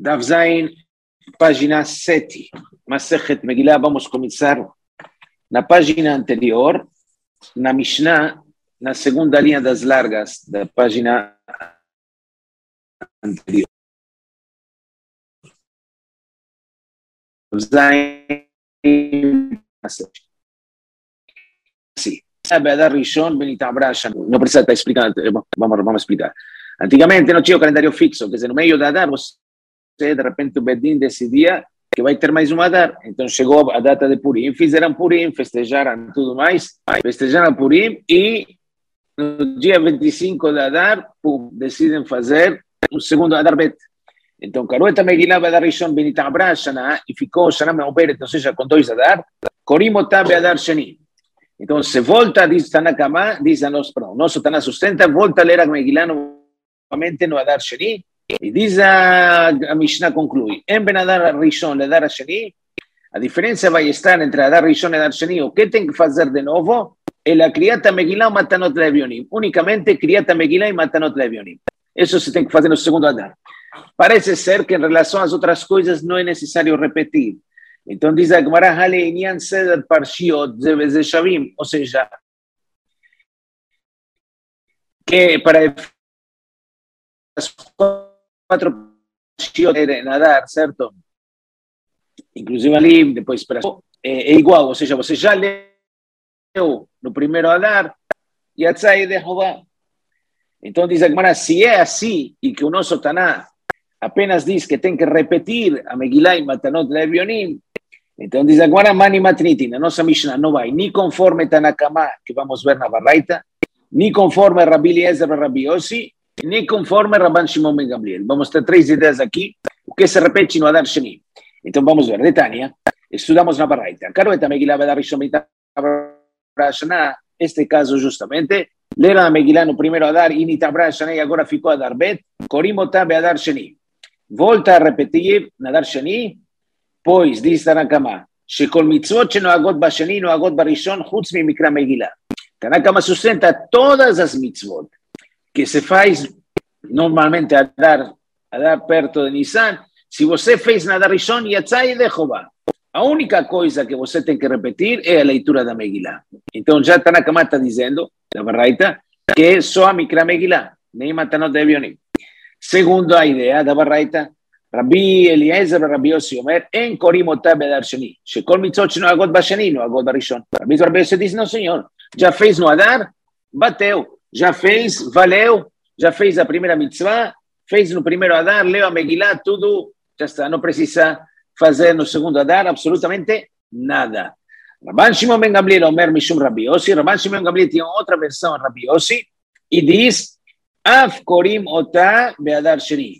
Daf Zain, página 7, Masechet Megillah. Vamos começar na página anterior, na Mishnah, na segunda linha das largas da página anterior. Zain, sim. Não precisa estar explicando, vamos explicar. Antigamente não tinha o calendário fixo, quer dizer, no meio da Adar, você, de repente, o Bedin decidia que vai ter mais uma Adar. Então chegou a data de Purim, fizeram Purim, festejaram tudo mais, festejaram Purim e no dia 25 da Adar, decidem fazer o segundo Adar Bet. Então, Karueta Megillah Adar Rishon Benita Abra Shana, e ficou Shana Meuberet, ou seja, com dois Adar, Korim Otabe Adar Shani. Então, se volta, diz Tanakama, diz a nosso Taná sustenta, volta a ler a Megillah novamente no Adar Shani, e diz a Mishnah conclui, em Ben Adar Rishon e Adar Shani, a diferença vai estar entre Adar Rishon e Adar Shani, o que tem que fazer de novo é a Kriyat Megillah ou Matanot Levionim, unicamente Kriyat Megillah e Matanot Levionim. Isso se tem que fazer no segundo Adar. Parece ser que em relação às outras coisas não é necessário repetir. Então diz a Gemara, Hale Inyan Seder Parshiot Zeveshavim, ou seja, que para as quatro Parshiot nadar, certo? Inclusive ali, depois é igual, ou seja, você já leu no primeiro Adar, Yatzai de Jehová. Então diz a Gemara, se é assim e que o nosso Taná apenas diz que tem que repetir a Megillah e Matanot Levionim, então diz a Gemara, Mani Matnitin, a nossa Mishnah não vai nem conforme Tanakama, que vamos ver na Baraita, nem conforme Rabbi Eliezer e Rabbi Yossi, nem conforme Rabban Shimon ben Gamliel. Vamos ter três ideias aqui, o que se repete no Adar Sheni. Então vamos ver, Detania, estudamos na Baraita. Karueta Megillah Adar Rishon Benita Abra Shana, este caso justamente, ler a Megillah no primeiro Adar, e Nitabra Shana, e agora ficou Adar Bet, Korim Otabe Adar Sheni. Volta a repetir na Adar Sheni, pois, diz Tanakama, Shekol mitzvot shenoagot basheni, noagot barishon, chutz mimikra Megillah. Tanakama sustenta todas as mitzvot que se faz normalmente a dar perto de Nissan. Se você fez na Adar Rishon, Yatzai de Jehová. A única coisa que você tem que repetir é a leitura da Megillah. Então já Tanakama está dizendo, na Baraita, que é só a Mikra Megillah, nem Matanot Levionim. Segundo a ideia da Baraita, Rabbi Eliezer e Rabbi Yossi Omer, en Korim Otabe Adar Sheni, Shekol mitzvot shenoagot basheni, noagot barishon. Rabbi Yossi diz, não senhor, já fez no Adar, bateu, já fez, valeu, já fez a primeira mitzvah, fez no primeiro Adar, leu a Megillah, tudo, já está, não precisa fazer no segundo Adar absolutamente nada. Rabban Shimon ben Gamliel Omer Mishum Rabbi Yossi, Rabban Shimon ben Gamliel tinha outra versão, Rabbi Yossi, e diz, Af Korim Otah Be'adar Sheni.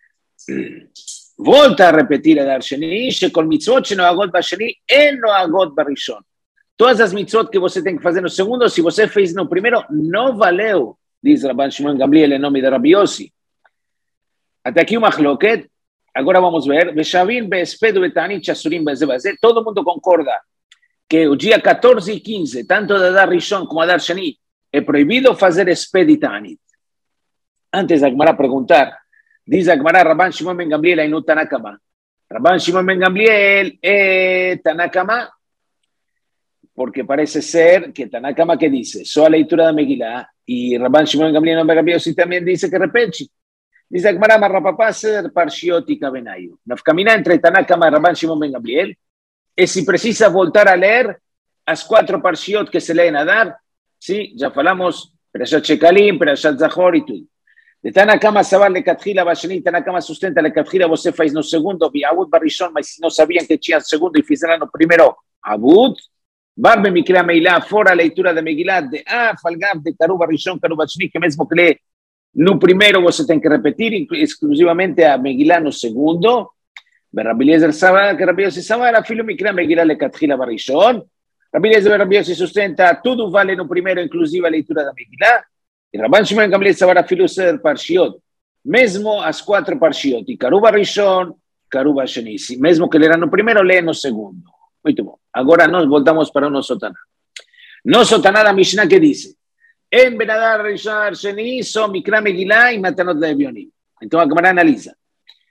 Volta a repetir Adar Sheni, Shekol mitzvot shenoagot basheni, en noagot barishon. Todas as mitzvot que você tem que fazer no segundo, se você fez no primeiro, não valeu, diz Rabban Shimon Gamliel em nome de Rabbi Yossi. Até aqui uma chloket. Agora vamos ver. Veshavim be'espedu be'tanit shasurim be'zebazé. Todo mundo concorda que o dia 14 e 15, tanto da Adar Rishon como Adar Sheni, é proibido fazer esped e tanit. Antes da Gemara perguntar, diz a Gemara, Rabban Shimon ben Gamliel aí no Tanakama. Rabban Shimon ben Gamliel é Tanakama, porque parece ser que Tanakama que dice, só a leitura da Megillah, e Rabban Shimon ben Gamliel no Rabbi Yossi também dice que repete. Diz a Gemara, Marrapapá ser Parshiot e Kabenayu. Na caminhada entre Tanakama e Rabban Shimon ben Gamliel, e se precisa voltar a ler as quatro Parshiot que se leem a Adar, sim, já falamos, Perashat Shekalim, Perashat Zachor e tudo. De Tanakama Sabar Lekatchila Basheni, Tanakama sustenta Lekatchila, você faz no segundo, Bi'avud Barishon, mas se não sabiam que tinha segundo e fizeram no primeiro, Avud, Barbe Mikra Meilá, fora a leitura da Megillah, de Falgav, de Karu Barishon, Karu Basheni, que mesmo que lê no primeiro você tem que repetir, exclusivamente a Megillah no segundo, Rabbi Eliezer Sabar, que Rabbi Yossi Sabar, filho Mikra Megillah Lekatchila Barishon, Rabbi Eliezer e Rabbi Yossi sustenta, tudo vale no primeiro, inclusive a leitura da Megillah, e Rabban Shimon ben Gamliel Sabar filho ser Parshiot, mesmo as quatro Parshiot, e Karu Barishon, Karu Basheni, mesmo que leram no primeiro, lê no segundo. Muito bom. Agora nós voltamos para o nosso Taná. Nosso Taná da Mishnah que diz, en Ben Adar Rishon Sheni, só Mikra Megillah e Matanot Levionim. Então a Gemara analisa.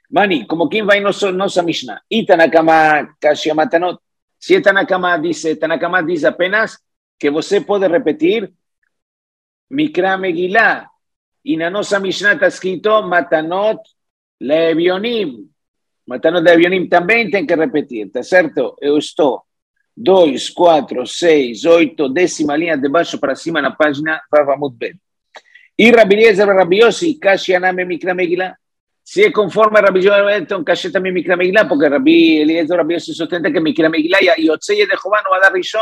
Mani, como quien va y no a Mishnah. Y Tanakama Kashiamatanot. Si Tanakama dice apenas que você puede repetir Mikra Megillah. Y na nossa Mishnah está escrito Matanot Leevionim. Matanot Leevionim também tem que repetir, tá certo? Eu estou 2, 4, 6, 8, décima linha de baixo para cima na página Vavamut Bet. E Rabbi Eliezer Rabbi Yossi, Kashianame Mikra Megillah. Si es conforme a Rabbi Yoel, entonces Kashe también Mikra Megillah, porque Rabbi Eliezer Rabbi Yossi sostenta que Mikra Megillah y Otzeye de Jehová no va a dar Rishon.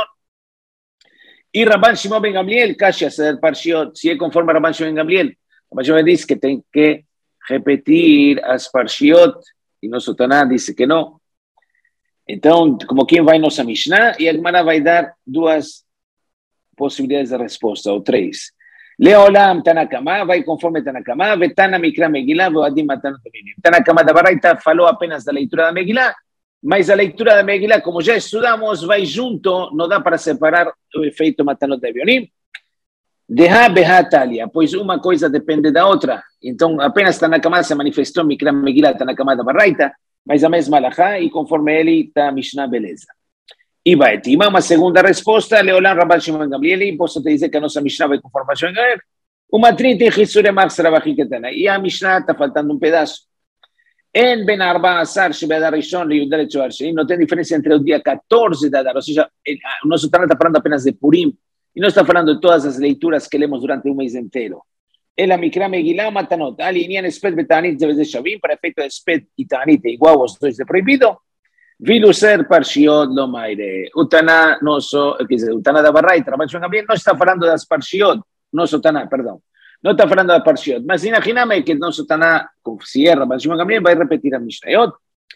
Y Rabban Shimon ben Gamliel, Kashe hacer Parshiot, si es conforme a Rabban Shimon ben Gamliel. Rabban Shimon dice que tiene que repetir as Parshiot, y no Sotaná dice que no. Entonces, como quien va a nossa Mishnah, y Agmará va a dar dos posibilidades de respuesta, o tres. Leolam Tanakama, vai conforme Tanakama, Vetana Mikra Megillah, Voadim Matanot Leevionim. Tanakama da Baraita falou apenas da leitura da Megillah, mas a leitura da Megillah, como já estudamos, vai junto, não dá para separar o efeito Matanot Leevionim. Deha Beha Talia, pois uma coisa depende da outra. Então, apenas Tanakama se manifestou Mikra Megillah, Tanakama da Baraita, mas a mesma alahá, e conforme ele está Mishnah, beleza. E vai, Tima, uma segunda resposta, Leolam Rabban Shimon Gamliel, e posso te dizer que a nossa Mishnah vai com formação em Gaer, uma 30 em Hissure Max Rabachim Ketana, e a Mishnah está faltando pedaço. En Ben Arba Asar, Shebedar Rishon, Liudel Tzoar Sheni, não tem diferença entre o dia 14 de Adar, ou seja, o nosso Tana está falando apenas de Purim, e não está falando de todas as leituras que lemos durante mês inteiro. Ela Mikra Megillah, Matanot, alinham Espet Betanit, Zevez de Shavim, para efeito de Espet e Tanit, igual aos dois de proibido. Vilu ser Parshiot lo maire. O Taná nosso, quer dizer, o Taná da Baraita, Rabban Shimon Gamliel, não está falando das Parshiot, nosso Taná, perdão. Não está falando das Parshiot, mas imagina-me que nosso Taná, se é Rabban Shimon Gamliel, vai repetir a Mishnayot.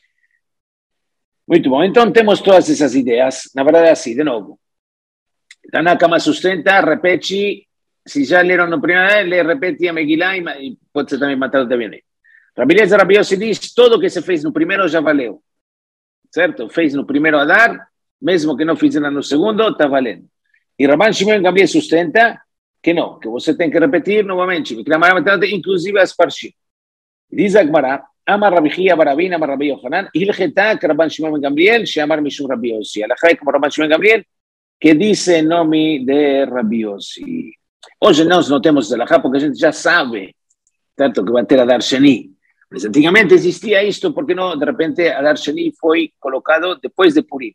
Muito bom, então temos todas essas ideias. Na verdade, assim, de novo. Taná Kama sustenta, repete, se já leram no primeiro, le repete a Megillah e pode ser também matado também. Rabbi Eliezer Rabbi Yossi diz, tudo que se fez no primeiro já valeu. Certo? Fez no primeiro Adar, mesmo que não fizeram no segundo, está valendo. E Rabban Shimon Gamliel sustenta que não, que você tem que repetir novamente, inclusive as Parshim. Diz a Gemara, Amar Rabbi Chia Barabin, Amar Rabbi Yochanan, Hilcheta, que Rabban Shimon Gamliel, Sheamar Mishum Rabbi Yossi. Alachai como Rabban Shimon Gamliel, que dice em nome de Rabbi Yossi. Hoje nós não temos alachá porque a gente já sabe, tanto que vai ter Adar Sheni. Mas antigamente existia isto, porque não, de repente, Adar Sheni foi colocado depois de Purim.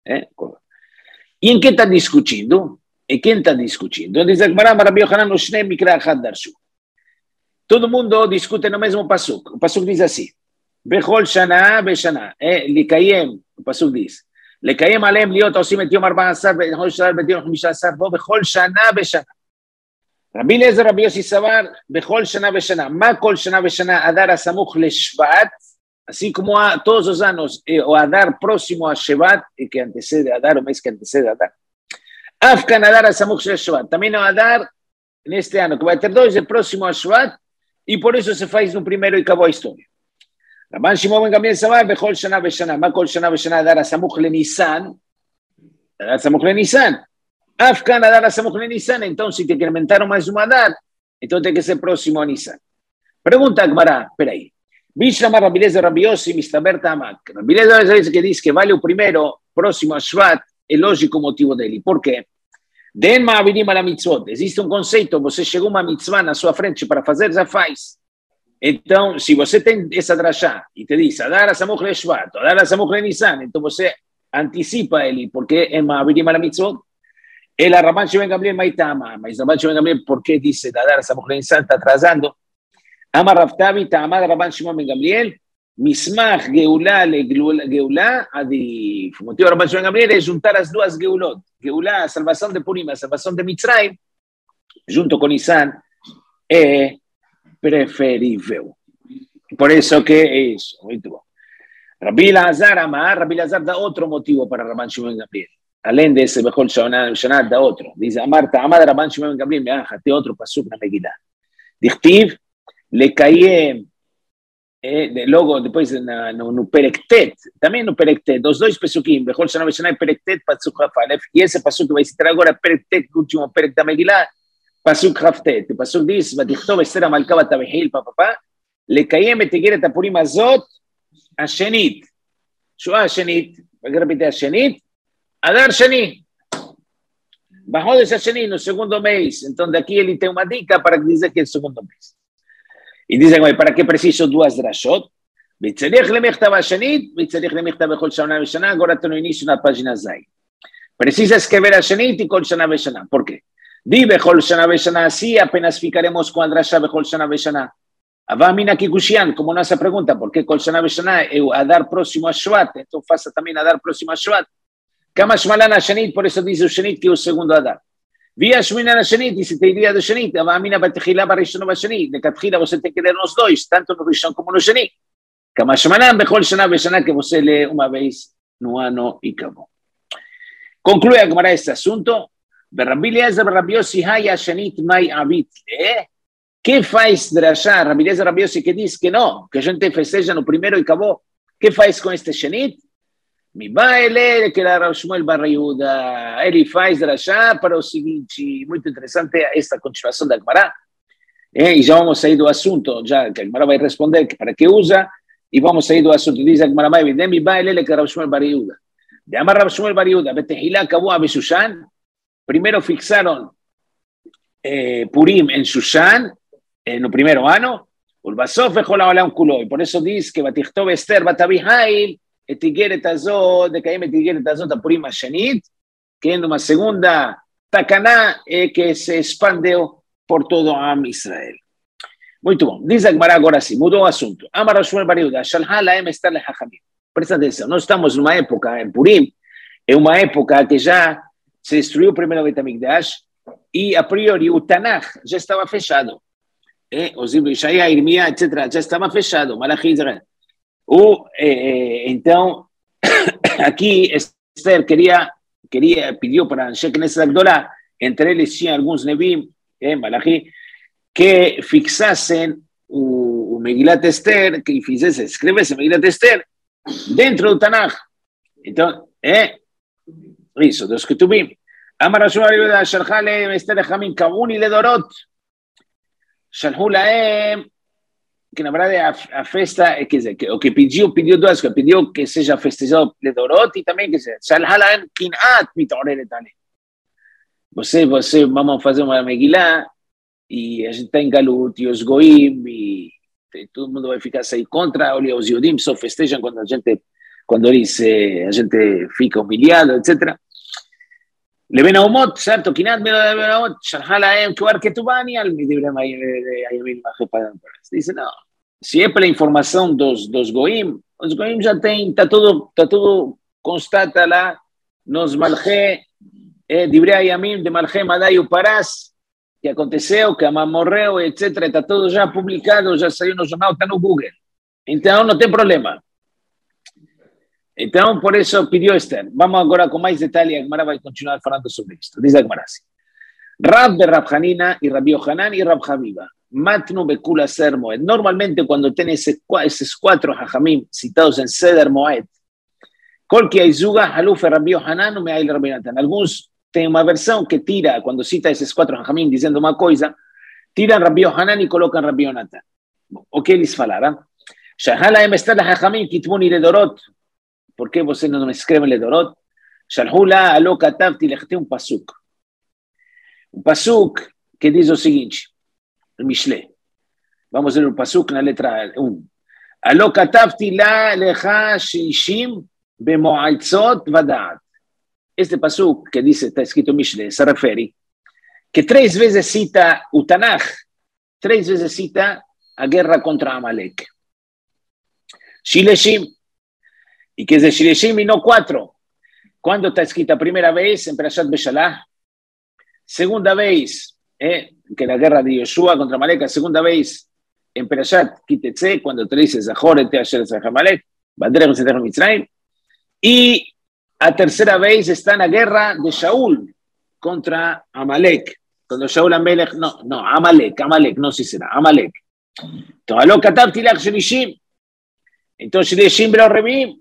E em quem está discutindo? E quem está discutindo? Diz Agmará, Rabbi Yochanan, no Shnei Mikra Achad Darshu. Todo mundo discute no mesmo pasuk. O pasuk diz assim, Bechol Shana Beshana, Likayem, o pasuk diz, Likayem Alem Liot Osim et Yom 14, Bechol Shana Betiom 15, Bechol Shana Beshana. Rabbi Eliezer Rabbi Yossi Savar, Bechol Shana Beshana, Ma Kol Shana Beshana, Adar Asamuch LeShvat, assim como todos os anos, o Adar próximo a Shevat, que antecede Adar, o mês que antecede Adar. Afkan Adar Asamuch LeShvat, também o Adar, neste ano, que vai ter dois, é próximo a Shevat, e por isso se faz no primeiro e acabou a história. Rabban Shimon ben Gamliel Savar, Bechol Shana Beshana, Ma Kol Shana Beshana, Adar Asamuch LeNisan, Adar Asamuch LeNisan. Afkan Adar Asamuch LeNisan, então se incrementaram mais um Adar, então tem que ser próximo a Nisan. Pergunta a Gemara, peraí. Bishlama Rabbi Eliezer Rabbi Yossi Mistaber Tamak. Rabbi Eliezer que diz que vale o primeiro, próximo a Shvat, é lógico o motivo dele. Por quê? Den ma'avidim ala mitzvot. Existe um conceito, você chegou uma mitzvah na sua frente para fazer, já faz. Então, se você tem essa drashá e te diz Adar Asamuch LeShvat, Adar Asamuch LeNisan, então você antecipa ele, porque é ma'avidim ala mitzvot. El Rabban Shimon Gamliel Maitama, mas Rabban Shimon Gamliel, ¿por qué dice Adar Asamuch LeNisan está atrasando? Amar Rav Tavi, Ta'amad Rabban Shimon ben Gamliel, Mismach Geulá le Geulá Adif. O motivo de Rabban Shimon Gamliel é juntar as duas Geulot. Geulá, a salvação de Purim, a salvação de Mitzrayim, junto com Nisan, é preferível. Por isso que é isso. Muito bom. Rabbi Elazar Amar, Rabbi Elazar dá outro motivo para Rabban Shimon Gamliel. Além desse Bechol Shana, dá outro. Diz Amar Ta'amad Rabban Shimon Gamliel, tem outro pasuk na Megillah. Dichtiv, Lekayem, logo depois no Perektet, também no Perektet, os dois pesukim, Bechol Shana Beshana e Perektet, pasuk Hafalef, e esse pasuk que vai citar agora, Perektet, o último Perek da Megillah, pasuk Haftet. O pasuk diz, Vatichtov Esther Amalka Batavehil, papapá, Lekayem et Egeret Apurim Azot, Ashenit. Shua Ashenit. ¿Para qué repite Ashenit? Adar Sheni. Bajó de Ashenit en el segundo mes. Entonces aquí él tiene una dica para que dice que es el segundo mes. Y dice, ¿para qué preciso dos drashot? Vitzerich lemechtav Ashenit, Vitzerich lemechtav bechol shana veshana. Ahora te lo inicio en la página Zay. Precisa escribir Ashenit y kol shana veshana. ¿Por qué? Di bechol shana veshana así, apenas ficaremos con drasha bechol shana veshana. Avamina Kikushian, como nos pregunta, ¿por qué Kol Shana Veshana a dar próximo a Shvat? Entonces pasa también a dar próximo a Shvat. Kama Shmalana Shenit, por eso dice Shenit que es el segundo a dar. Vía Shminana Shenit, y si te diría de Shenit, Avamina Batejila Barishon Vashenit, de Katjila vos te querer los dos, tanto no Rishon como no Shenit. Kama Shmalan Bechol Shana Veshana, que vos lee una vez, no ano y cabo. Concluye a Gemara este asunto. Rabbi Eliezer, Rabbi Yossi, Haya Shenit Mai Avit. ¿Qué faz drashá? Rabbi Eliezer, Rabbi Yossi que dice que no, que a gente festeja no primero y acabó. ¿Qué faz con este Shenit? Mi baile, que era Rav Shmuel Bar Yehuda. Ele faz drashá para o seguinte, muito interessante esta continuação da Gemara. E já vamos sair do assunto, já que a Gemara vai responder para que usa, e vamos sair do assunto. Diz a Gemara mais evidente, mi baile, que Rav Shmuel Bar Yehuda. De Amar Rav Shmuel Bar Yehuda, Betehilá acabou a Shushan. Primero fixaron Purim en Shushan, en el primer año, y por eso dice que Batichtov Esther Batabihail, Etigeret Azot, de Kaim Etigeret Azot a Purim Shenit, que en una segunda Takaná que se expandió por todo Am Israel. Muy bien, dice Agmará ahora sí, mudó asunto. Amar Rashmuel Bar Yehuda, Shalha Laem Estar Lehachamim. Presta atención, no estamos en una época, en Purim, en una época que ya se destruyó primero Beit HaMikdash y a priori o Tanaj ya estaba fechado. Os livros de Isaías, Irmías, etc., já estava fechado, Malachi, então, aqui Esther pediu para Anshe Knesset Agdolá, entre eles tinha alguns Nevim, Malachi, que fixassem o Megilat Esther, que escrevesse Megilat Esther dentro do Tanaj. Então, isso, dos Ketubim. Amar Rashmuel Bar Yehuda, Shalcha lehem Esther lechamim kavuni ledorot. Shalhu laem, que na verdade a festa, quer dizer, o que pediu duas coisas, pediu que seja festejado Ledorot e também que seja Shalha laem kinat mitaoreret alem. Você, vamos fazer uma Megilá e a gente está em Galut e os Goim e todo mundo vai ficar sair contra, olha, os Yodim só festejam quando a gente fica humilhado, etc. לבין האומות, סרטו, קינת בין האומות, שלחה להם כבר כתובני על מדברי הימים אחרי פדם פרס. Dice, não, se é pela informação dos goim, os goim já tem, está tudo constata lá, nos malché, divrei ayamim de malché Madai Uparas, que aconteceu, que Amã morreu, etc. Está tudo já publicado, já saiu no jornal, está no Google. Então, não tem problema. Então, por isso pediu Esther. Vamos agora com mais detalhe, a Gemara vai continuar falando sobre isto. Diz a Gemara assim. Rab de Rab Hanina y Rabbi Yohanan y Rab Haviva. Matnu Bekula Ser Moed. Normalmente, cuando tiene esos cuatro hajamim citados en Seder Moed, Kol ki Aizuga, Haluf Rabbi Yohanan o Meail Rabbi Natan. Algunos tienen una versión que tira, cuando cita esos cuatro hajamim diciendo una cosa, tiran Rabbi Yohanan y colocan Rabbi Natan. ¿O qué les falará? Shahala em estar hajamim kitmuni ledorot. ¿Por qué vos no me escriben Ledorot? Shalhula alo katavti lechti un pasuk. Un pasuk que dice lo siguiente, el Mishle. Vamos a ver un pasuk en la letra 1. Alo katavti la lecha shishim bemoaitzot vadat. Este pasuk que dice, está escrito Mishle, se refiere que 3 veces cita Utanaj, 3 veces cita a guerra contra Amalek. Shileshim. Y que es de Shileshim y no 4. ¿Cuándo está escrita? Primera vez en Perashat Beshalah. Segunda vez, que la guerra de Yoshua contra Amalek. Segunda vez en Perashat Kitetse, cuando te dice Zahor et Asher Zah Amalek, Badrech Zetech Mitzrayim. Y a tercera vez está en la guerra de Shaul contra Amalek. Cuando Shaul Amalek, Amalek, no si será, Amalek. Entonces, lo katabti lach Shileshim. Entonces, Shileshim lo revim.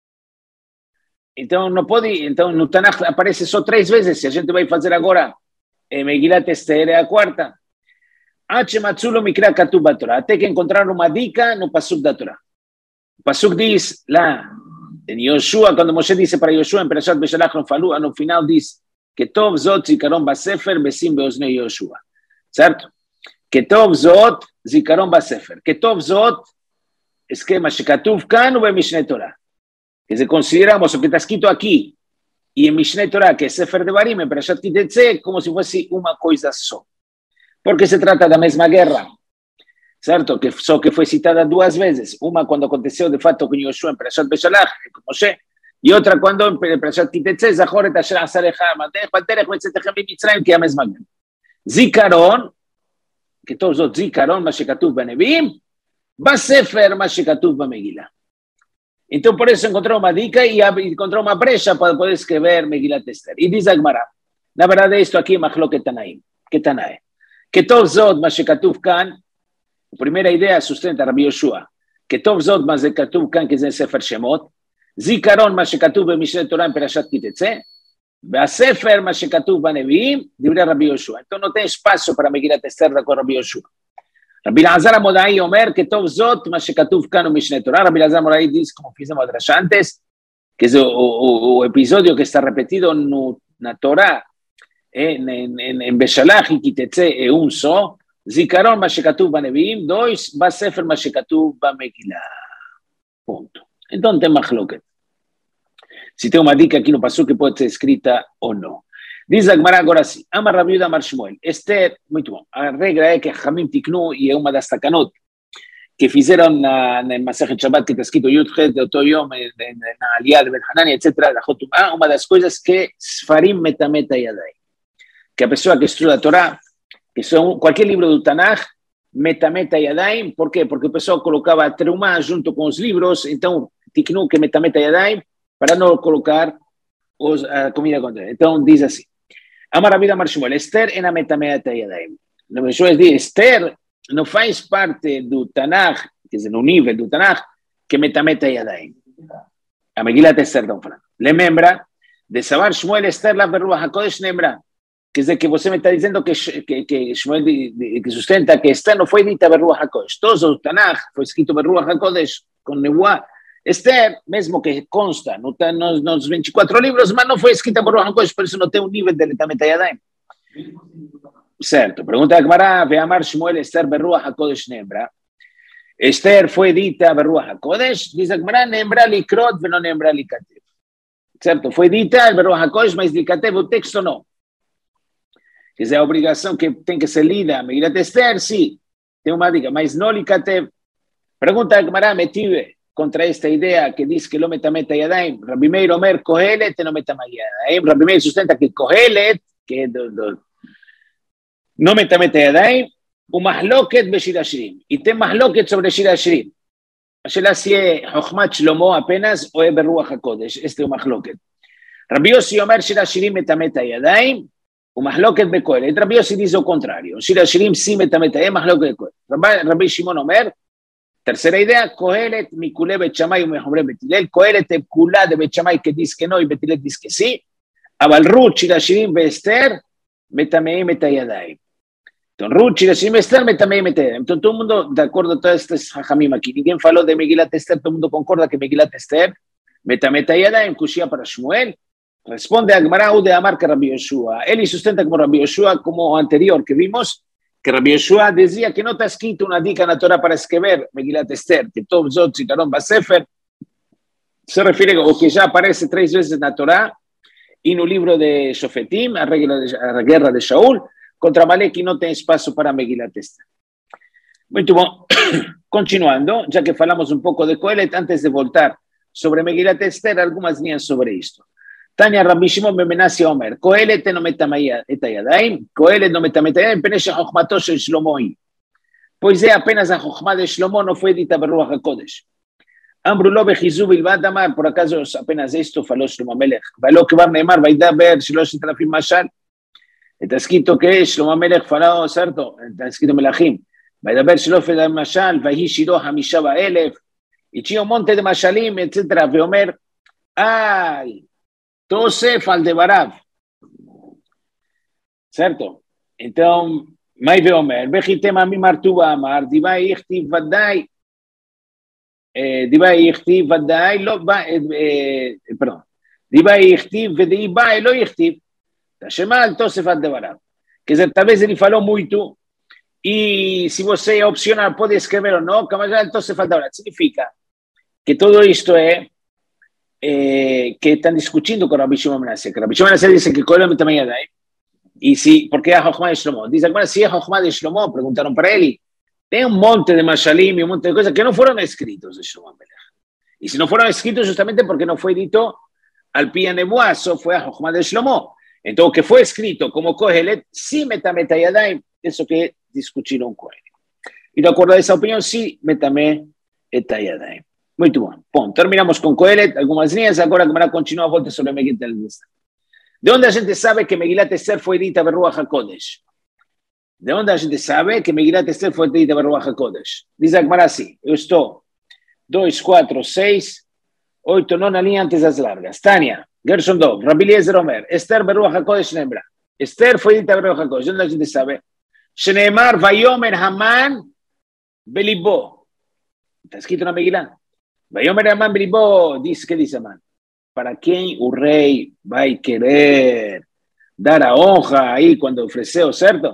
Então, não pode, então no Tanakh aparece só 3 vezes. Se a gente vai fazer agora Megilat Esther é a quarta. Até que encontraram uma dica no pasuk da Torá. Pasuk dice, en Yoshua, cuando Moshe dice para Yoshua, en Perashat Beshalach no final dice, que Tov Zot Zikaron Basefer Besim Beozne Yoshua. ¿Cierto? Que Tov Zot Zikaron Basefer. Que Tov Zot esquema Shekatuv Kan o Mishneh Torah. Que se consideramos lo que está escrito aquí y en Mishneh Torah, que es Sefer de Barim, en Perashat Kitetse, como si fuese una cosa só. Porque se trata de la misma guerra. ¿Cierto? Que fue citada dos veces. Una cuando aconteció de facto con Yoshua en Perashat Beshalach, con Moshe, y otra cuando en Perashat Kitetse, Zachor et asher asa lecha amadech, baterech ve'etzetechem mitzrayim, que es la misma guerra. Zikaron, que todos los Zikaron, מה שכתוב בנביאים, בספר, מה שכתוב במגילה. Entonces, por eso encontró una dica y encontró una brecha para poder escribir Megilat Esther. Y dice Agmará, la verdad de esto aquí es Machlokes Tanaim. ¿Qué Tanae? Que Tov Zot, מה שכתוב כאן, la primera idea sustenta Rabbi Yoshua, que Tov Zot, מה שכתוב כאן, que es el Sefer Shemot, Zikaron, מה שכתוב במשנה תורה, en Perashat Kitetse, והספר, מה שכתוב בנביאים, דברי רבי יהושע. Entonces no tiene espacio para Megilat Esther con Rabbi Yoshua. Rabbi Elazar Amodai Omer, que Tov Zot, מה שכתוב כאן ומשנה תורה. Rabbi Elazar Amodai dice, como fizemos antes, que es el episodio que está repetido en la Torah, en Beshalach y Kitetse, es un solo. Zikaron, מה שכתוב בנביאים, dos, בספר, מה שכתוב במגילה. Punto. Entonces, Machlokes. Si tengo una dica aquí no pasó que puede ser escrita o no. Dice Agmará ahora sí. Amar Rabbi Yehuda Amar Shmuel. Este, muy bueno. La regla es que Jamim Tiknu y una de las takanot que hicieron en el Masechet Shabbat que está escrito Yud-Het de otro yom en la Aliyah de Ben Hanani, etc. Una de las cosas que Sfarim Metameta Yadai. Que a pesar que estudia la Torah, que son cualquier libro de Tanaj, Metameta Yadai. ¿Por qué? Porque empezó colocaba Terumá junto con los libros. Entonces, Tiknu que Metameta Yadai para no colocar comida contra él. Entonces dice así. Amar Rabbi Amar Shmuel, Esther en la metameta yadayim. Lo que yo es decir, Esther no faz parte del Tanaj, que es en un nivel del Tanaj, que metameta yadayim. A Megilat Esther, don Fran. Le membra, de Sabar Shmuel Esther la Beruach HaKodesh membra, que es de que usted me está diciendo que Shmuel que sustenta que Esther no fue dita Beruach HaKodesh. Todo el Tanaj fue escrito Beruach HaKodesh con Nebuah. Esther, mesmo que consta nos 24 libros, mas no fue escrita por Ruach HaKodesh, por eso no tiene un nivel de Metameta Yadayim. Cierto. Pregunta de Agmará, Ve'amar Shmuel Esther Beruach HaKodesh Nembra. Esther fue dita Beruach HaKodesh, dice Agmará, Nembra Likrot, no Nembra Likatev. Cierto. Fue dita el Beruach HaKodesh, mas Likatev, el texto no. Es la obligación que tiene que ser lida. Megilat Esther, sí. Tiene una dica, mas no Likatev. Pregunta de Agmará, Metive. Contra esta idea que dice que lo metameta yadayim, Rabbi Meir Omer Kohelet no metameta yadayim, Rabbi Meir sustenta que Kohelet, que no metameta yadayim, un mahloket beshir hashirim, y ten mahloket sobre shir hashirim. Ashela si es Chochmat Shlomo apenas o es Beruach HaKodesh, este es un mahloket. Rabbi Yossi Omer shir hashirim metameta yadayim, un mahloket bekohelet. Rabbi Yossi dice lo contrario, shir hashirim sí metameta yadayim, mahloket bekohelet. Rabbi Shimon Omer, tercera idea, Kohelet, Mikule, Bechamay, Mejombre, Betilel. Kohelet, Kula de Bechamay que dice que no y Betilel dice que sí. Abal Ruth, Shirashirim, Bester, Metamei, Metayadai. Entonces, Ruth, Shirashirim, Bester, Metamei, Metayadai. Entonces, todo el mundo, de acuerdo a todas estas Jajamim aquí, ninguén faló de Megilat Esther, todo el mundo concorda que Megilat Esther, Metametayadai, en Kushia para Shmuel. Responde a Agmará de Amar que Rabbi Yoshua. Él y sustenta como Rabbi Yoshua, como anterior que vimos, que Rabbi Yoshua decía que no está escrito una dica en la Torah para escribir Megilat Esther, que Tov Zot Zikaron Basefer, se refiere o que ya aparece 3 veces en la Torah, y en un libro de Shofetim, a la guerra de Shaul, contra Malek y no tiene espacio para Megilat Esther. Muy bien, continuando, ya que hablamos un poco de Kohelet, antes de voltar sobre Megilat Esther, algunas líneas sobre esto. Tania Rabbi Shimon ben Menashe Omer, Kohelet no metamaya et yadayim, Kohelet no metameta yadayim, penesha chochmato shel Shlomo hi. Pues apenas la chochma de Shlomo no fue dita Beruach HaKodesh. Amru lo bechizu bilvad amar, por acaso apenas esto faló Shlomo Melech. Valo que va a neemar, vaidaber, shlosh etrafim mashal. Está escrito que Shlomo Melech faló, ¿cierto? Está escrito Melachim. Vaidaber, shlosh etrafim mashal, vaihi shiro hamisha ba'elef, y chio monte de mashalim, etc. Veomer, ay, Tosef al de Barav. ¿Cierto? Entonces, May Veomer, Bejitem a mi Martuba Amar, Divai Ichtiv Vadai. דיבה יכתיב ודאי, לא, perdón, דיבה יכתיב ודאי בא, לא יכתיב, Shema al Tosefat de Barab. Que talvez ele falou muito, e se você opcionar, pode escrever ou não, mas al Tosefat de Barab. Significa que todo isto que están discutiendo con Rabbi Shimon ben Yochai. Rabbi Shimon ben Yochai dice que Kohelet también hay ahí. Y si, porque es Jochma de Shlomo. Dice, bueno, si es Jochma de Shlomo, preguntaron para él, hay un monte de Mashalim y un monte de cosas que no fueron escritos de Shlomo Melech. Y si no fueron escritos, justamente porque no fue dito al Pia Nebuazo, fue a Jochma de Shlomo. Entonces, que fue escrito como Kohelet, sí metame Yadayim, eso que discutieron con él. Y de acuerdo a esa opinión, sí metame Yadayim. Muy bien. Bom, terminamos con Kohelet, algunas líneas, ahora que me la continúa a volta sobre Megilat Esther. ¿De dónde la gente sabe que Megilat Esther fue edita por Ruach HaKodesh? ¿De dónde la gente sabe que Megilat Esther fue edita por Ruach HaKodesh? Dice Agmará así, yo estoy 2, 4, 6, 8, 9 líneas antes de las largas. Tania, Gershon Dov, Rabbi Eliezer Omer, Esther por Ruach HaKodesh Nembra. Esther fue edita por Ruach HaKodesh. ¿De dónde la gente sabe? Sheneemar Vayomer Haman Belibo. Está escrito en la Megilá. Vayomer Haman Belibo, dice, ¿qué dice Haman? ¿Para quién un rey va a querer dar a hoja ahí cuando ofreció, cierto?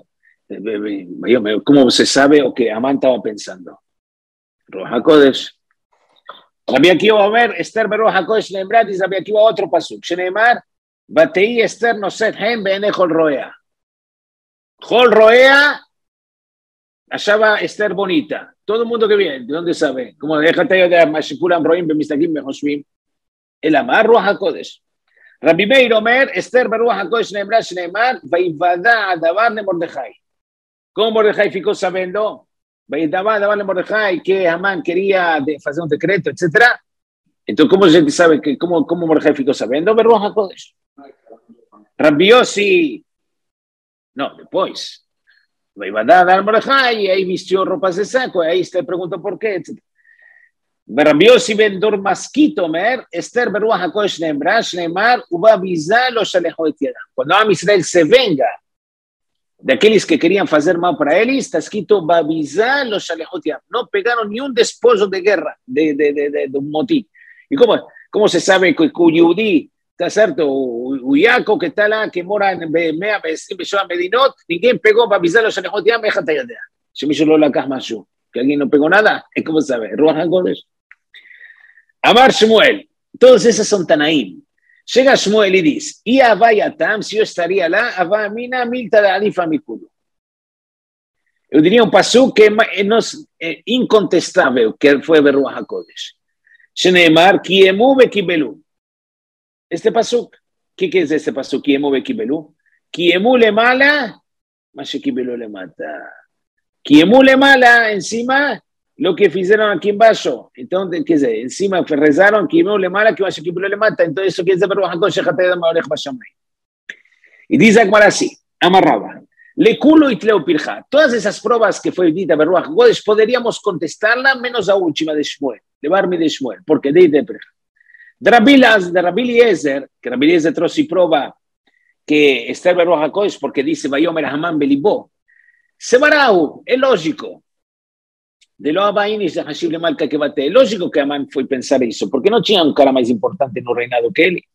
¿Cómo se sabe o que Amán estaba pensando? Ruach HaKodesh. Rabbi Akiva Omer, Esther Ruach HaKodesh Nembra, dice Rabbi Akiva otro pasuk. Sheneemar, Batei Esther Noset Hem Beene Chol Roea. Chol Roea, allá va Esther bonita. Todo el mundo que viene, ¿de dónde sabe? Como déjate yo de Mashikulam Roim, Bemistakim, Behoshvim. El Amar Ruach HaKodesh. Rabbi Meir Omer, Esther Ruach HaKodesh Nembra, Sheneemar, Vaivada Adavar le Mordejai. ¿Cómo Mordejai ficó sabiendo? Vaivada Adavar le Mordejai, que Amán quería hacer un decreto, etc. Entonces, ¿cómo se sabe cómo Mordejai ficó sabiendo? Ruach HaKodesh. Rabbi Yossi, no, después. Vaivada Adavar le Mordejai, y ahí vistió ropas de saco, y ahí te preguntó por qué, etc. Rabbi Yossi ben Dor Maskit Omer, Esther Ruach HaKodesh Nembra, Shneimar, Uba Bizal o Shalechó et Yadam. Cuando Am Israel se venga de aquellos que querían hacer mal para él, está escrito Uba Bizal o Shalechó et Yadam. No pegaron ni un despojo de guerra, de un motín. ¿Y cómo se sabe que Yudí, está cierto, Uyaco que está lá, que mora en Mea, Medinot, ninguém pegó Uba Bizal o Shalechó et Yadam, déjate allá. Se me hizo lo la Kasmashu. Que alguien no pegó nada, ¿cómo sabe? Ruach HaKodesh. Amar Shmuel, todos esos son Tanaim. Llega Shmuel y dice, y Avayatam, si yo estaría lá, Avamina Milta de Alifa Mikulu. Yo diría un pasuk que es incontestable, que fue Ruach HaKodesh. Sheneemar, Kiemu Bekibelu. Este pasuk, ¿qué es este pasuk? Kiemu Bekibelu. Kiemu le mala, Mashekibelu le mata. Kiemu le mala, encima, lo que hicieron aquí en Bayo. Entonces, ¿qué es? Encima rezaron, Kiemu le mala, que Mashekibelu le mata. Entonces, eso quiere decir, Ruach HaKodesh, y dice Agmar así, amarraba. Le culo y tleopirja. Todas esas pruebas que fue dita por Ruach HaKodesh, podríamos contestarla menos a última de Shmuel, de Barmi de Shmuel, porque de Perja. De Rabbi Eliezer, que Rabbi Eliezer trozi prueba que está en Ruach HaKodesh, porque dice, Vayomer Haman Belibó. Sebarau, es lógico. De lo Abaínis de Hashib le Malka que bate. Es lógico que Amán fue pensar eso, porque no tenía un cara más importante en un reinado que él.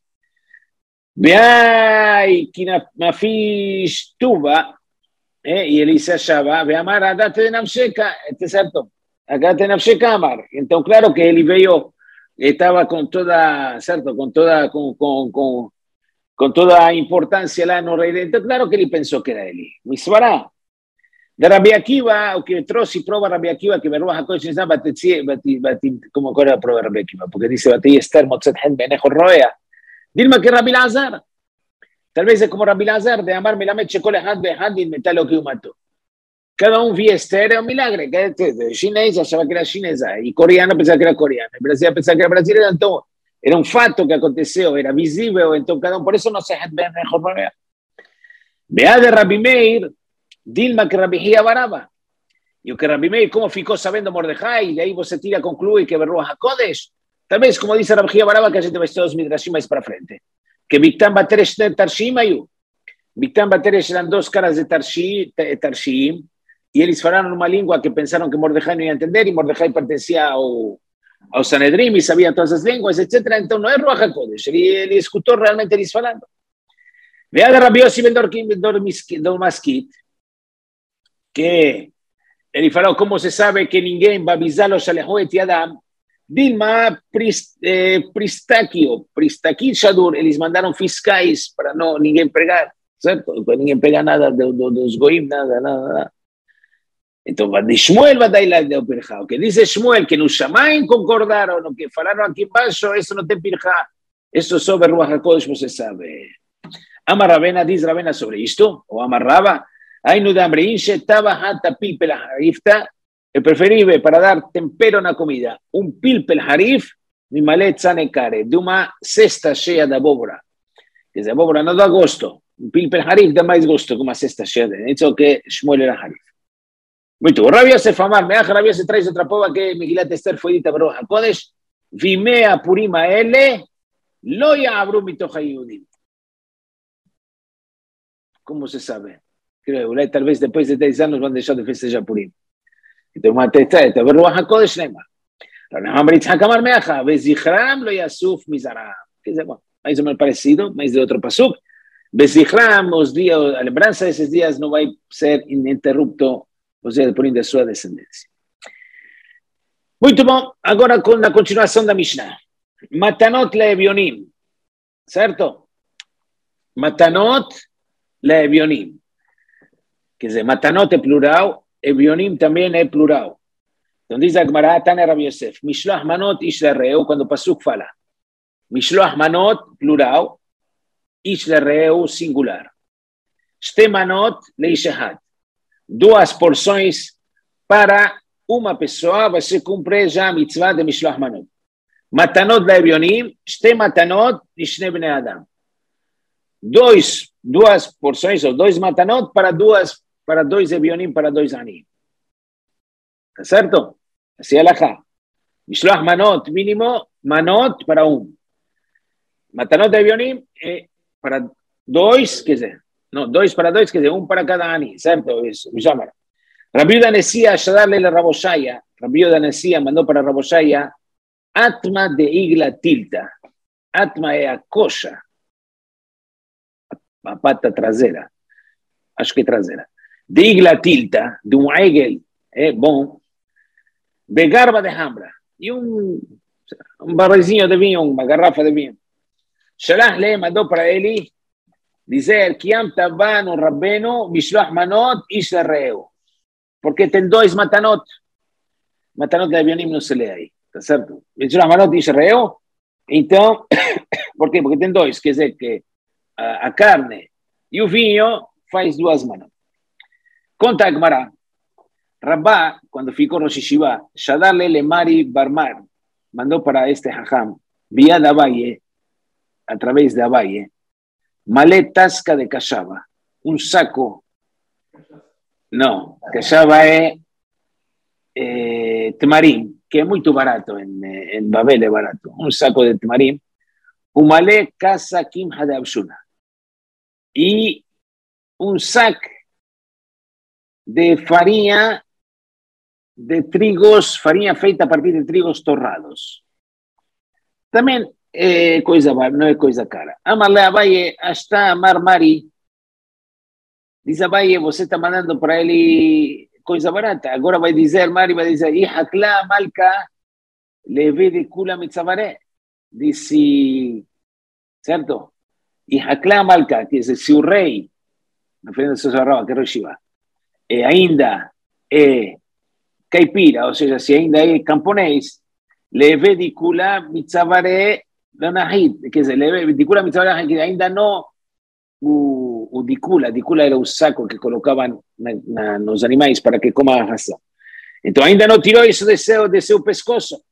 Veay, Kinafish Tuba, y Elisa Shaba, ve Amar, Adate de Namsheka, este es cierto, acá de Namsheka Amar. Entonces, claro que él veo, estaba con toda, ¿cierto? Con toda importancia la no rey. Entonces, claro que él pensó que era él. Misbará. De Rabbi Akiva, o que Trosi prueba Rabbi Akiva, que Ruach HaKodesh como corre la prueba Rabbi Akiva, porque dice, Batei Esther Motzet Hen Benejo Roea. Dilma que Rabbi Lazar. Tal vez es como Rabbi Lazar, de Amar Melamed Shekol Ehad Behad Din Metal lo que mató. Cada un vio Esther, es un milagre. Chinesa, sabía que era chinesa, y coreana pensaba que era coreana, y Brasil pensaba que era brasileña, entonces era un fato que aconteció, era visible, entonces cada uno, por eso no se Hen Benejo Roea. Vea de Rabbi Meir, Dilma que Rabbi Hia Baraba. Y que Rabbi Meir, ¿cómo ficó sabiendo Mordejai? Y de ahí vos se tira, concluye que Ruach HaKodesh. Tal vez, como dice Rabbi Hia Baraba, que a gente va a estar dos midrashim más para frente. Que Biktam Bateresh Tarshim ayu. Biktam Bateresh eran dos caras de Tarshim. Y ellos falaron una lengua que pensaron que Mordejai no iba a entender. Y Mordejai pertenecía ao Sanedrim e sabia todas as línguas, etc. Então não é Ruach HaKodesh, ele escutou realmente eles falando. Veja Rabbi Yossi ben Dormaskit, que ele falou, como se sabe que ninguém vai avisar os Shalehoet Yadam, Dilma Pristakit Shadur, eles mandaram fiscais para não ninguém pregar, certo? Para ninguém pegar nada dos goim, nada. Então, de Shmuel vai dar lá de pirja. O que diz Shmuel, que no Shamaim concordaram, no que falaram aqui embaixo, isso não tem pirja. Isso sobre Ruach HaKodesh, você sabe. Amar Rabena, diz Rabena sobre isto, ou Amar Raba, Ainu Damrein, Shetaba Hata Pilpel Harifta, é preferível para dar tempero na comida, Pilpel Harif, Mimalet Zanekare, de uma cesta cheia de abóbora. Quer dizer, abóbora não dá gosto. Pilpel Harif dá mais gosto que uma cesta cheia de. Isso é o que Shmuel era Harif. Muito bom. Rabbi Yosef Amar, Rabbi Yosef traz outra prova que Megilat Esther foi dita para Ruach HaKodesh, Vimea Purima ele, lo ya'abru mitoch hayudim. Como se sabe? Creo, talvez depois de 10 anos vão deixar de festejar Purim. Então, uma teta, Ruach HaKodesh lembra. Rabbi Yitzhak Amar Meacha, Bezichram lo yasuf mizaram. Quer dizer, bom, mais ou menos parecido, mas de outro pasuk. Bezichram, os dias, a lembrança desses dias não vai ser ininterrupto, ou seja, por da sua descendência. Muito bom, agora com a continuação da Mishnah. Matanot le'evionim, certo? Matanot le'evionim. Quer dizer, matanot é plural, evionim também é plural. Então diz a Gemara, Tana Rabbi Yosef, Mishloach manot ish lereu, quando o pasuk fala. Mishloach manot, plural, ish lereu, singular. Shte manot leish echad. Duas porções para uma pessoa, vai se cumprir já a mitzvah de Mishloach manot. Matanot le'evionim, shte matanot ishne bnei adam. Duas porções, ou dois matanot para dois evionim, para dois anim. Tá certo? Assim é alahá. Mishloach manot, mínimo, manot para Matanot evionim é para dois, quer dizer, não, dois para dois, quer dizer, para cada anim, certo? Isso, Mishloach. Rabbi Yehuda Nesia, Shadarle le Raboshaya, Rabbi Yehuda Nesia mandou para Raboshaya, Atma de igla tilta. Atma é a coxa, a pata traseira, acho que traseira. De igla tilta, de egel, é bom, begarba de hambra, e barrilzinho de vinho, uma garrafa de vinho. Shalach le mandou para ele dizer que Tabanu Rabbenu Mishloach manot ish lereu. Porque tem dois matanot. Matanot de evionim não se lê aí, tá certo? Mishloach manot ish lereu. Então, por quê? Porque tem dois, quer dizer que a carne e o vinho faz duas manot. Conta a Gemara. Rabá, quando ficou no Yeshiva, Shadarle Lemari Barmar, mandou para este hajam, via da Valle, através da Valle, maletasca de cachava, saco, não, cachava é temarim, que é muito barato, em Babel é barato, saco de temarim, malé casa kim hadabshuna, e saco de farinha de trigos, farinha feita a partir de trigos torrados. Também é coisa barata, não é coisa cara. Amarle Abaye, hasta Marmari. Diz Abaye, você está mandando para ele coisa barata. Agora vai dizer, Mari vai dizer, Ihakla Malka leve de kula mitzavare. Disse, certo? Ihakla Malka, que diz, se o rei, na frente do seu sarrão, que é Roshiva, ainda é caipira, ou seja, se ainda é camponês, leve de kula mitzavare lanahid, quer dizer, leve de kula mitzavare, que ainda não o dicula era o saco que colocavam nos animais para que comam a ração. Então ainda não tirou isso de seu pescoço.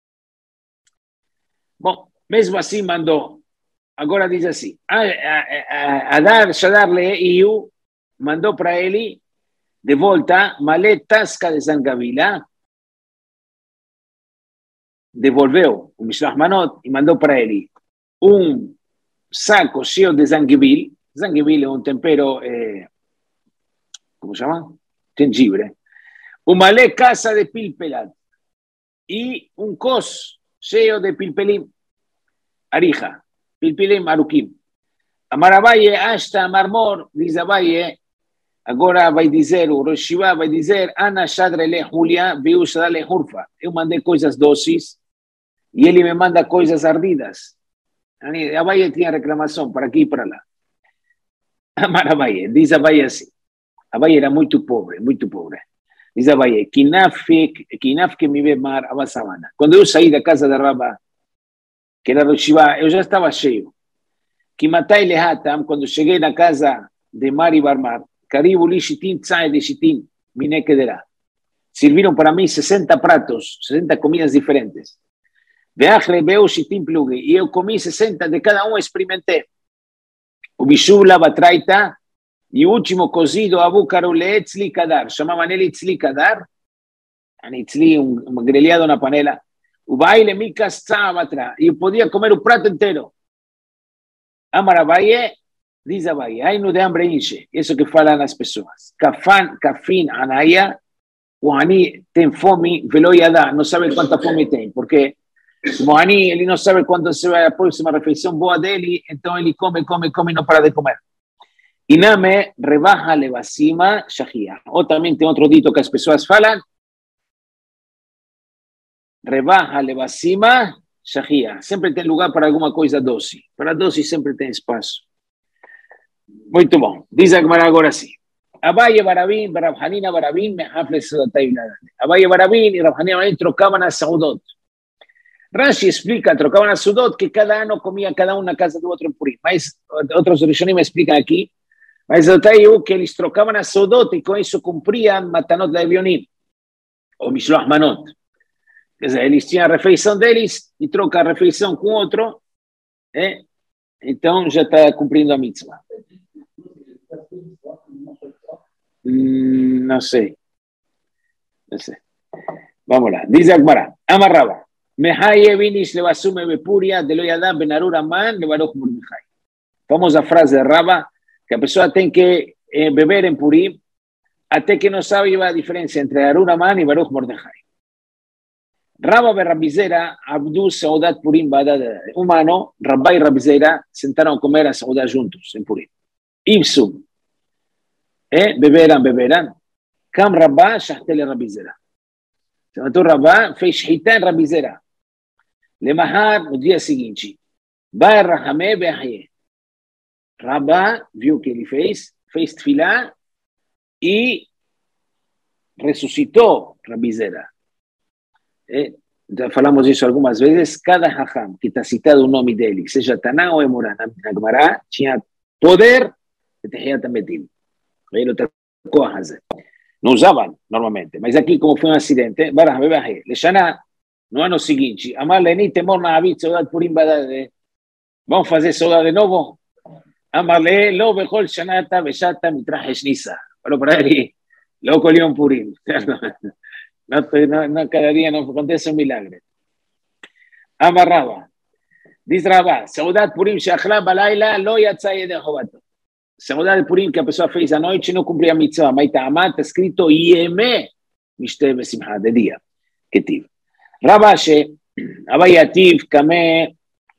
Bom, mesmo assim mandou. Agora diz assim, Shadarle Iu mandou para ele de volta, maletasca de Zangavila, devolveu o Mishloach manot e mandou para ele saco cheio de zangibil. Zangibil é tempero, como chama? Gengibre. Malé casa de pilpelat. y un cos lleno de pilpelim, arija, pilpelim arukim. Amar Abaye, hasta Marmor, dice Abaye, agora vai dizer, o Rosh Yeshiva vai dizer, Ana Shadre le Julia, viu Shadre Hurfa. Eu mandei coisas doces e ele me manda coisas ardidas. Abaye tinha reclamação para aqui e para lá. Amar Abaye, diz Abaye assim. Abaye era muito pobre, muito pobre. Diz Abaye, Kinafke mi bemar abasamana. Quando eu saí da casa da Rabba, que era Rosh Yeshiva, eu já estava cheio. Kimatai lehatam, quando cheguei na casa de Mari Barmar, Karibu li shitim tzae de shitim, mine kedera. Sirvieron para mí 60 pratos, 60 comidas diferentes. Veachle beu shitim plugue, y eu comí 60, de cada uno experimenté. Ubishula batraita, y último cozido abúcaro le etzli kadar, llamaban él etzli kadar, etzli, un grelhado na panela, ubaile mikas tza batra, y podía comer un prato entero. Amar Abaye, diz Abaye, aí no de hambre enche, isso que falam as pessoas. Kafin anaya, o ani tem fome, velo yada, não sabe quanta fome tem, porque o ani, ele não sabe quando se vai a próxima refeição boa dele, então ele come e não para de comer. Iname, rebaja levacima, shahia. Ou também tem outro dito que as pessoas falam, rebaja levacima, shahia. Sempre tem lugar para alguma coisa doce. Para doce sempre tem espaço. Muito bom. Diz a Gemara agora assim. Abaye Barabin, Rab Hanina Barabin, Mehafle Sudatay Bladane. Abaye Barabin e Rab Hanina Barabin trocaban a Saudot. Rashi explica, trocaban a Saudot, que cada ano comia cada um na casa do outro em Purim. Mas outros Rishonim explicam aqui. Mas eu tenho que eles trocavam a Saudot e com isso cumpriam Matanot Levionim, ou Mishloach Manot. Quer dizer, eles tinham a refeição deles e trocam a refeição com outro, então já está cumprindo a mitzvah. Não sei. Vamos lá. Diz a Gemara. Amarraba. Mehaye vinish levasume bepuria de lo yadam benarur aman levaroch mordechai. Famosa frase de Raba, que a pessoa tem que beber em Purim até que não sabe a diferença entre Arur Aman e Baruch Mordechai. Rabba e Rabizera, Abdu Saudat Purim Badad. Um ano, Rabba e Rabizera sentaram a comer a Saudat juntos em Purim. Ibsum. Beberam. Kam Rabba, Shahtele Rabizera. Se matou Rabba, fez Shita em Rabizera. Lemahar, no dia seguinte. Ba Rahame Beahye. Rabba viu o que ele fez tefilá e ressuscitou Rabizera. Já falamos isso algumas vezes. Cada hacham que está citado o nome dele, seja Taná ou Emorá, na Gemara, tinha poder de Tehiyat HaMetim. Ele trocou a razão. Não usavam normalmente, mas aqui, como foi um acidente, Leshaná, no ano seguinte, Amar Leni Temor Na'avit Saudat Purim Badad. Vamos fazer Saudat de novo? Amar Le, Lo Bechol Shanata Beshata Mitrahesh Nisa. Pero para él, lo colió en Purim. No, cada día no acontece un milagro. Amarraba. Dice Rabá, Saudat Purim Shachla Balaila Lo Yatzai de Jovato. Saudat Purim que empezó a hacer esa noche no cumplía mitzvah. Maita Amá está escrito Yeme Mishte Besimha de día. Ketiv. Rabá she Abayativ Kame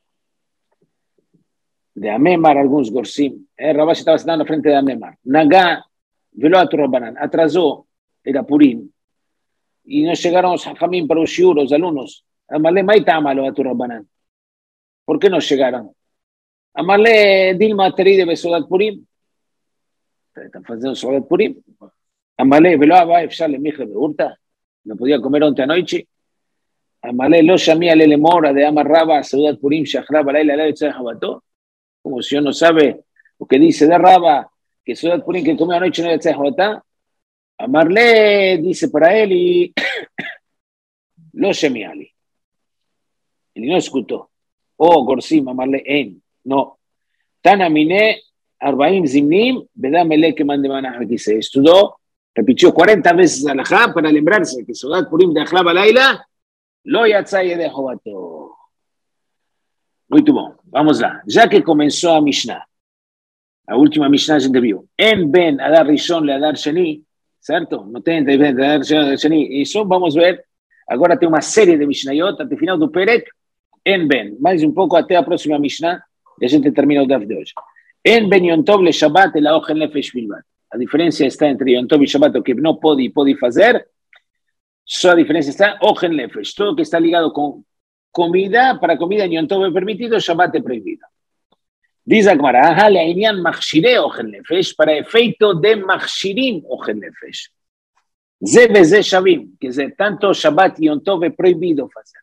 de Amemar alguns Gorsim. Rabá estaba sentado frente de Amemar. Nagá Velo a Turbanan. Atrasó, era Purim. Y no llegaron los hajamim para los shiur, los alumnos. Amarle Maita Amalo a Turbanan. ¿Por qué no llegaron? Amarle Dilma Teri de Besodat Purim. Están haciendo Sodat Purim. Amarle Velo Abba Efshale Mijre Beurta. No podía comer ontem anoche. Amarle Lo Shamia Lele Mora de Amar Rabba Sodat Purim Shachra Balaila Lele Tzah Jabató. Como si uno sabe lo que dice de Rabba, que Sodat Purim que comió anoche no le Tzah Jabatá. Amarle dice para él y Lo Shemiali. Él no escuchó. Oh, Gorsim, Amarle En. No. Tanamine, Arbaim Zimnim, Bedamele que mande maná aquí se estudió, repitió 40 veces al Ajá para lembrarse que Sodat Purim de Ajá Balaila, Lo Yatzai de Jovato. Muy bom. Vamos lá. Já que começou a Mishnah, a última Mishnah a gente viu. En Ben Adar Rishon le Adar Sheni, certo? Não tem entre Ben Adar Sheni. Isso vamos ver Agora tem uma série de Mishnayot até o final do Perek, en Ben. Mais um pouco até a próxima Mishnah, e a gente termina o DAF de hoje. En Ben Yom Tov le Shabbat la Ochel Nefesh Bilvat. A diferença está entre Yom Tov e Shabbat, o que não pode fazer, só a diferença está Ochel Nefesh. Todo que está ligado com comida, para comida en Yom Tov é permitido, Shabbat é proibido. Diz a Gemara, Le'inyan Machshirei Ochel Nefesh, para efeito de Machshirim Ochel Nefesh. Ze veze Shavim, quer dizer, tanto Shabbat e Yom Tov é proibido fazer.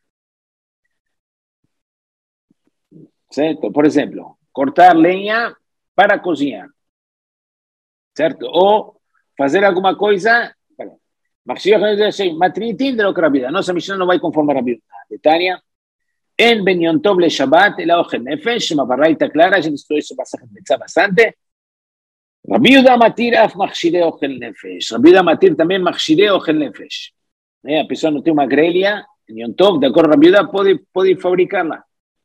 Certo? Por exemplo, cortar lenha para cozinhar. Certo? Ou fazer alguma coisa. Matrinitim de lo que Rabbi Yehuda. Nossa Mishnah não vai conforme a Rabbi Yehuda. Detania. En Ben Yom Tov le Shabbat, el Ochel Nefesh, uma barraita clara, a gente estudou isso bastante. Rabbi Yehuda matir af machshirei Ochel Nefesh. Rabbi Yehuda matir também machshirei Ochel Nefesh. A pessoa não tem uma grelha em Yom Tov, de acordo com Rabbi Yehuda, pode fabricarla.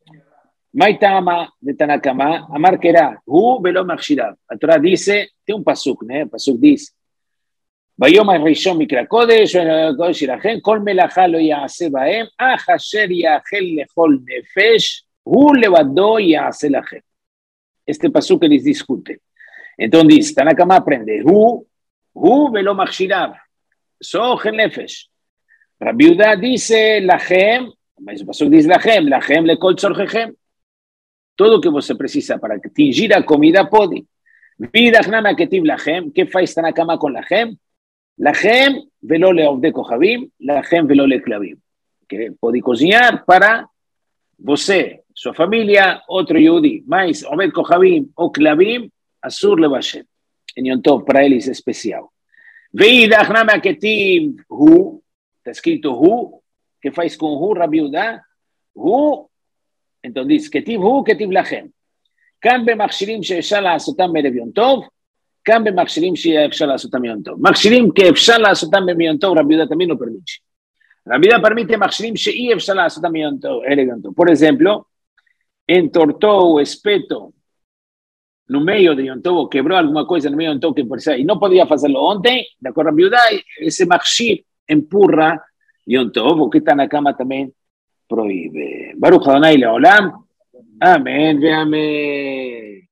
Maitama de Tanakama, Amar Kera, Hu velo machshirav. A Torá dice, tem pasuk, né? Pasuk diz, Vayom Rishon Mikra Kodesh, Kodesh Yirachem, Kol Melachá lo ya'aseh bahem, Ach asher ya'achel lechol nefesh, Hu levado ya'aseh lachem. Este pasuk que les discute. Entonces dice, Tanakama aprende, Hu velo machshirav, Ochel nefesh. Rabbi Yehuda dice, Lachem, el pasuk dice Lachem, Lachem lekol tzorchechem. Todo que você precisa para tingir a comida pode. Vidachnama ketiv lachem, que faz Tanakama con lachem? Lachem velo leovde kohavim, lachem velo leklavim. Que pode cozinhar para você, sua família, outro Yehudi, mas oved kohavim ou klavim, asur levashem. En Yom Tov, para eles é especial. Vidachnama ketiv hu, está escrito hu, que faz com hu, Rabbi Yehuda, hu. Entonces dice, ketiv hu, ketiv lachem. Kan במכשירים שאפשר לעשותם בערב יום טוב, kan במכשירים שאפשר לעשותם ביום טוב. מכשירים שאפשר לעשותם ביום טוב, רבי יהודה también lo permite. Rabbi Yehuda permite מכשירים שאי אפשר לעשותם ביום טוב, בערב יום טוב. Por ejemplo, entortó o espeto no meio de Yom Tov, quebró alguma coisa no meio de Yom Tov que parecía, y no podía hacerlo ontem, de acuerdo a Rabbi Yehuda, ese mכשיr empurra Yom Tov, o que está en la cama también prohíbe. Baruch Adonai Leolam. Amén, ve amén.